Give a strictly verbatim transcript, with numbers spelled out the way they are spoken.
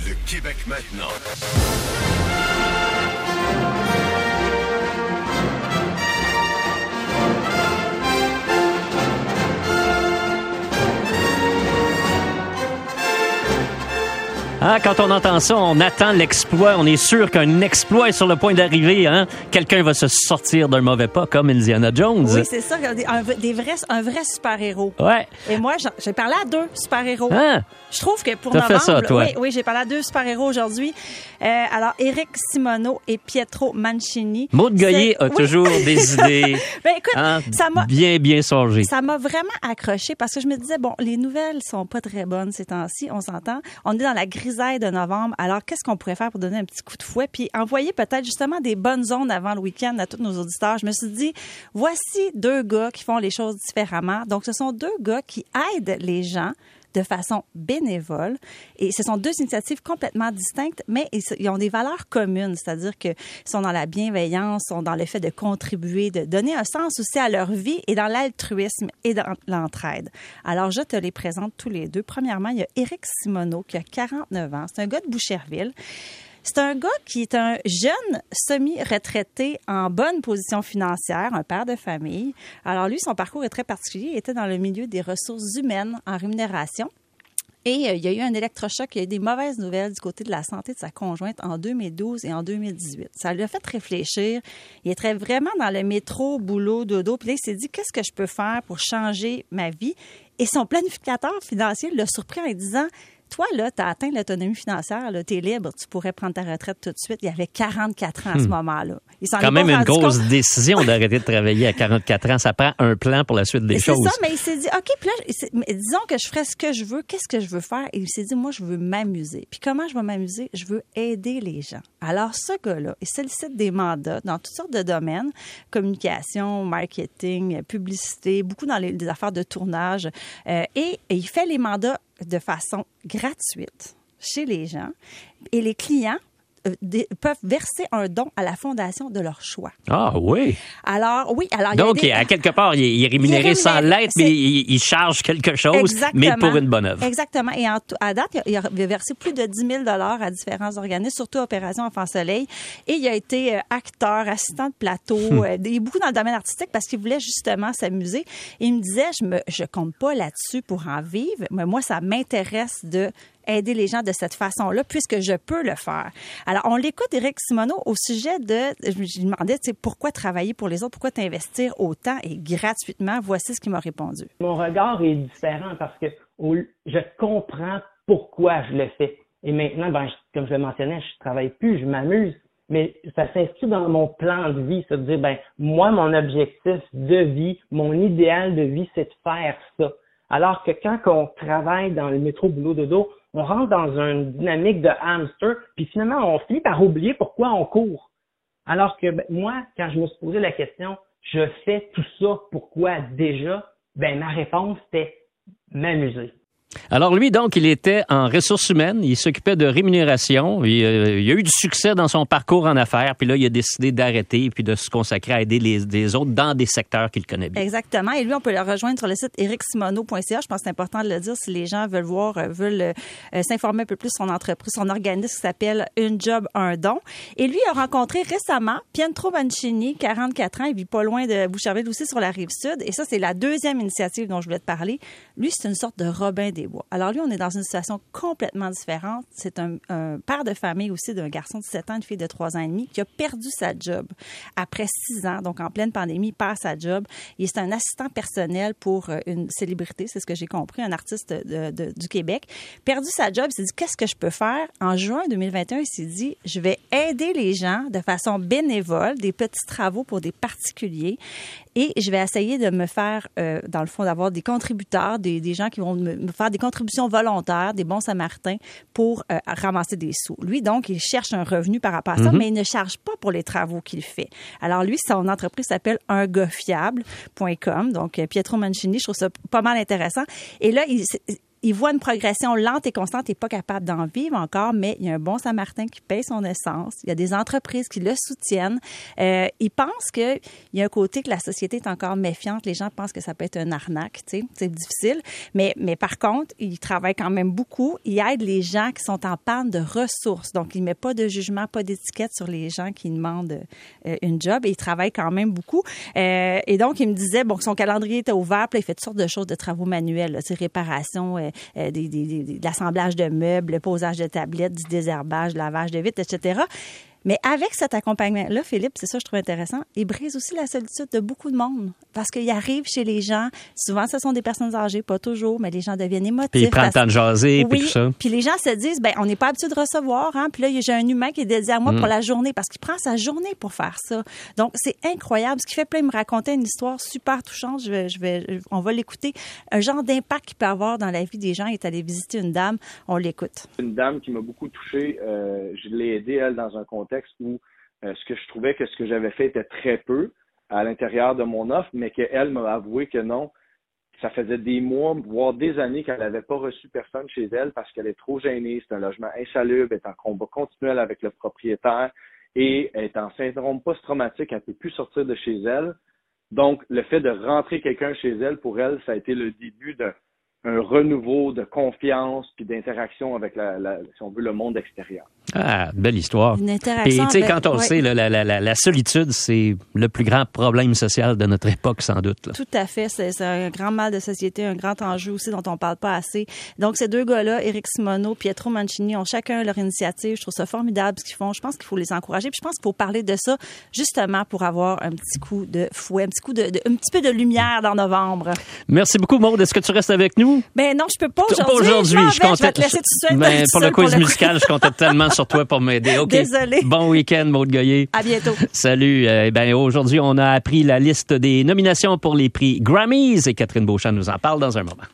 Le Québec maintenant. Hein, quand on entend ça, on attend l'exploit. On est sûr qu'un exploit est sur le point d'arriver. Hein? Quelqu'un va se sortir d'un mauvais pas, comme Indiana Jones. Oui, c'est ça. Un, des vrais, un vrai super-héros. Ouais. Et moi, j'ai parlé à deux super-héros. Hein? Je trouve que pour T'as novembre... fait ça, toi? Oui, oui, j'ai parlé à deux super-héros aujourd'hui. Euh, alors, Éric Simoneau et Pietro Mancini. Maud Goyer a oui. toujours des idées. Ben, écoute, hein, ça m'a... Bien, bien songé. Ça m'a vraiment accroché parce que je me disais, bon, les nouvelles sont pas très bonnes ces temps-ci, on s'entend. On est dans la grisaille de novembre. Alors, qu'est-ce qu'on pourrait faire pour donner un petit coup de fouet? Puis envoyer peut-être justement des bonnes ondes avant le week-end à tous nos auditeurs. Je me suis dit, voici deux gars qui font les choses différemment. Donc, ce sont deux gars qui aident les gens de façon bénévole. Et ce sont deux initiatives complètement distinctes, mais ils ont des valeurs communes, c'est-à-dire qu'ils sont dans la bienveillance, sont dans le fait de contribuer, de donner un sens aussi à leur vie et dans l'altruisme et dans l'entraide. Alors, je te les présente tous les deux. Premièrement, il y a Éric Simoneau qui a quarante-neuf ans. C'est un gars de Boucherville. C'est un gars qui est un jeune semi-retraité en bonne position financière, un père de famille. Alors lui, son parcours est très particulier. Il était dans le milieu des ressources humaines en rémunération. Et euh, il y a eu un électrochoc, il y a eu des mauvaises nouvelles du côté de la santé de sa conjointe en deux mille douze et en deux mille dix-huit. Ça lui a fait réfléchir. Il était vraiment dans le métro, boulot, dodo. Puis là, il s'est dit, qu'est-ce que je peux faire pour changer ma vie? Et son planificateur financier l'a surpris en lui disant, toi, là, tu as atteint l'autonomie financière, tu es libre, tu pourrais prendre ta retraite tout de suite. Il avait quarante-quatre ans à ce hmm. moment-là. Il s'en Quand même une grosse compte. décision d'arrêter de travailler à quarante-quatre ans. Ça prend un plan pour la suite des et choses. C'est ça, mais il s'est dit, OK, puis là, mais disons que je ferais ce que je veux, qu'est-ce que je veux faire? Et il s'est dit, moi, je veux m'amuser. Puis comment je vais m'amuser? Je veux aider les gens. Alors, ce gars-là, il sollicite des mandats dans toutes sortes de domaines, communication, marketing, publicité, beaucoup dans les, les affaires de tournage. Euh, et, et il fait les mandats de façon gratuite chez les gens et les clients euh, des, peuvent verser un don à la fondation de leur choix. Ah oui. Alors oui, alors donc il y a des... à quelque part il est, il est rémunéré, il est rémunéré sans l'être, mais il, il charge quelque chose, exactement, mais pour une bonne œuvre. Exactement. Et en, à date, il a, il a versé plus de dix mille dollars à différents organismes, surtout Opération Enfant Soleil. Et il a été euh, acteur, assistant de plateau, hum. euh, il est beaucoup dans le domaine artistique parce qu'il voulait justement s'amuser. Et il me disait, je me, je compte pas là-dessus pour en vivre, mais moi ça m'intéresse de aider les gens de cette façon-là, puisque je peux le faire. Alors, on l'écoute, Éric Simoneau, au sujet de... Je lui demandais, tu sais, pourquoi travailler pour les autres? Pourquoi t'investir autant et gratuitement? Voici ce qu'il m'a répondu. Mon regard est différent parce que je comprends pourquoi je le fais. Et maintenant, ben, comme je le mentionnais, je travaille plus, je m'amuse. Mais ça s'inscrit dans mon plan de vie, c'est de dire, ben, moi, mon objectif de vie, mon idéal de vie, c'est de faire ça. Alors que quand on travaille dans le métro boulot dodo, on rentre dans une dynamique de hamster, puis finalement, on finit par oublier pourquoi on court. Alors que ben, moi, quand je me suis posé la question, je fais tout ça, pourquoi déjà? Ben ma réponse était m'amuser. Alors lui, donc, il était en ressources humaines, il s'occupait de rémunération, il, euh, il a eu du succès dans son parcours en affaires, puis là, il a décidé d'arrêter puis de se consacrer à aider les, les autres dans des secteurs qu'il connaît bien. Exactement, et lui, on peut le rejoindre sur le site éric simoneau point c a. Je pense que c'est important de le dire si les gens veulent voir, veulent euh, s'informer un peu plus sur son entreprise, son organisme qui s'appelle Une Job, Un Don. Et lui, il a rencontré récemment Pietro Mancini, quarante-quatre ans, il vit pas loin de Boucherville aussi sur la Rive-Sud, et ça, c'est la deuxième initiative dont je voulais te parler. Lui, c'est une sorte de Robin des Bois. Alors lui, on est dans une situation complètement différente. C'est un, un père de famille aussi d'un garçon de sept ans, une fille de trois ans et demi qui a perdu sa job après six ans. Donc, en pleine pandémie, il perd sa job. Il est un assistant personnel pour une célébrité, c'est ce que j'ai compris, un artiste de, de, du Québec. Perdu sa job, il s'est dit, qu'est-ce que je peux faire? En juin deux mille vingt et un, il s'est dit, je vais aider les gens de façon bénévole, des petits travaux pour des particuliers. Et je vais essayer de me faire, euh, dans le fond, d'avoir des contributeurs, des, des gens qui vont me, me faire des contributions volontaires, des bons samaritains pour euh, ramasser des sous. Lui, donc, il cherche un revenu par rapport à ça, mm-hmm. mais il ne charge pas pour les travaux qu'il fait. Alors lui, son entreprise s'appelle un gars fiable point com. Donc, Pietro Mancini, je trouve ça pas mal intéressant. Et là, il... il il voit une progression lente et constante, il n'est pas capable d'en vivre encore, mais il y a un bon Samaritain qui paye son essence. Il y a des entreprises qui le soutiennent. Euh, il pense qu'il y a un côté que la société est encore méfiante. Les gens pensent que ça peut être une arnaque, tu sais, c'est difficile. Mais, mais par contre, il travaille quand même beaucoup. Il aide les gens qui sont en panne de ressources. Donc, il met pas de jugement, pas d'étiquette sur les gens qui demandent euh, une job. Et il travaille quand même beaucoup. Euh, et donc, il me disait, bon, que son calendrier était ouvert, puis il fait toutes sortes de choses, de travaux manuels, là, réparation, euh, euh, des, des, des, de l'assemblage de meubles, le posage de tablettes, du désherbage, lavage de vitres, et cetera. Mais avec cet accompagnement-là, Philippe, c'est ça que je trouve intéressant, il brise aussi la solitude de beaucoup de monde. Parce qu'il arrive chez les gens, souvent ce sont des personnes âgées, pas toujours, mais les gens deviennent émotifs. Puis il prend le temps de jaser, oui, puis tout ça. Puis les gens se disent, ben on n'est pas habitué de recevoir, hein. Puis là, j'ai un humain qui est dédié à moi mmh. pour la journée, parce qu'il prend sa journée pour faire ça. Donc, c'est incroyable. Ce qui fait plein, il me racontait une histoire super touchante, je vais, je vais, on va l'écouter. Un genre d'impact qu'il peut avoir dans la vie des gens. Il est allé visiter une dame, on l'écoute. Une dame qui m'a beaucoup touché, euh, je l'ai aidée, elle, dans un contexte où Euh, ce que je trouvais que ce que j'avais fait était très peu à l'intérieur de mon offre, mais qu'elle m'a avoué que non. Ça faisait des mois, voire des années qu'elle n'avait pas reçu personne chez elle parce qu'elle est trop gênée. C'est un logement insalubre, elle est en combat continuel avec le propriétaire et elle est en syndrome post-traumatique, elle ne peut plus sortir de chez elle. Donc, le fait de rentrer quelqu'un chez elle, pour elle, ça a été le début d'un un renouveau de confiance puis d'interaction avec, la, la, si on veut, le monde extérieur. Ah, belle histoire. Une Et interaction. tu sais, avec... quand on ouais. le sait, là, la, la, la, la solitude, c'est le plus grand problème social de notre époque, sans doute. Là. Tout à fait. C'est, c'est un grand mal de société, un grand enjeu aussi dont on parle pas assez. Donc, ces deux gars-là, Éric Simoneau, Pietro Mancini, ont chacun leur initiative. Je trouve ça formidable ce qu'ils font. Je pense qu'il faut les encourager. Puis je pense qu'il faut parler de ça justement pour avoir un petit coup de fouet, un petit coup de, de un petit peu de lumière dans novembre. Merci beaucoup, Maude. Est-ce que tu restes avec nous? Ben non, je peux pas aujourd'hui. Pas aujourd'hui. Je, je, comptais, je vais te laisser tout de suite. Ben, pour le quiz pour le musical, je comptais tellement sur toi pour m'aider. Okay. Désolée. Bon week-end, Maude Goyer. À bientôt. Salut. Eh ben, aujourd'hui, on a appris la liste des nominations pour les prix Grammys et Catherine Beauchamp nous en parle dans un moment.